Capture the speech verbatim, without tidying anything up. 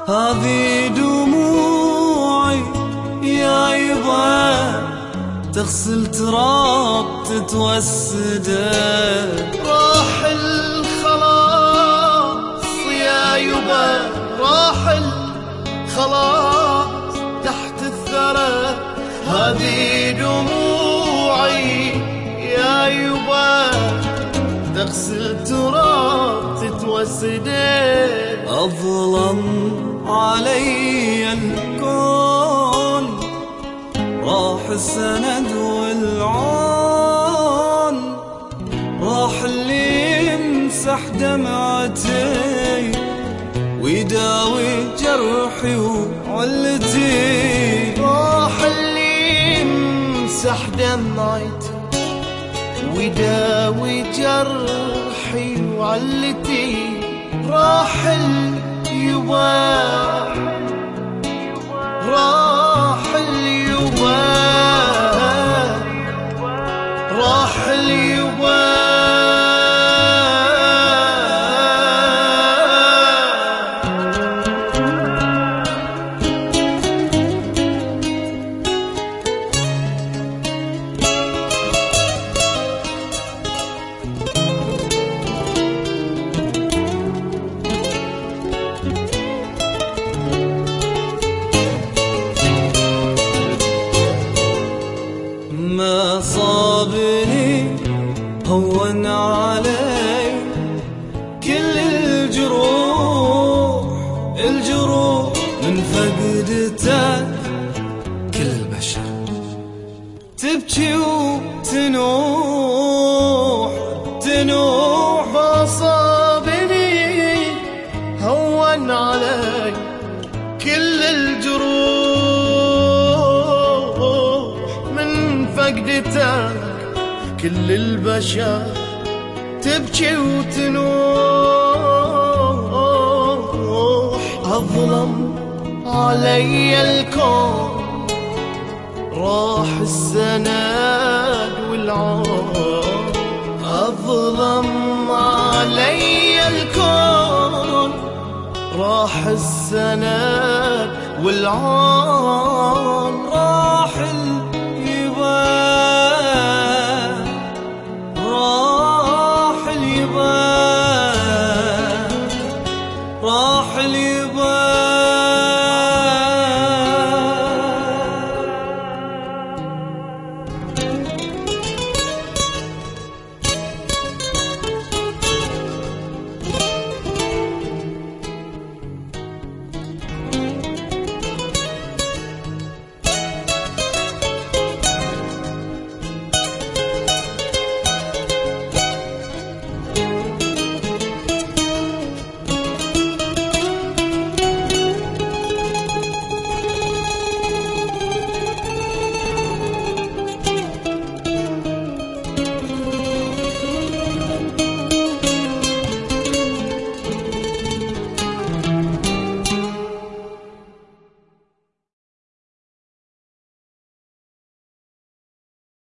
هذه دموعي يا يبا تغسل تراب تتوسده. راح الخلاص يا يبا راح الخلاص تحت الثرى. هذه دموعي يا يبا تغسل تراب تتوسده. أظلم علي الكون راح السند والعون، راح اللي يمسح دمعتي ويداوي جرحي وعلتي. راح اللي يمسح دمعتي ويداوي جرحي وعلتي. راح اليبا راح اليبا راح اليبا. ما صابني هون علي كل الجروح، الجروح من فقدتك كل البشر تبكي وتنوح تنوح. ما صابني هون علي كل الجروح من فقدتك كل البشر تبكي وتنوح. أظلم علي الكون راح السند والعون. أظلم علي الكون راح السند والعون. راح اليبا راح اليبا راح اليبا.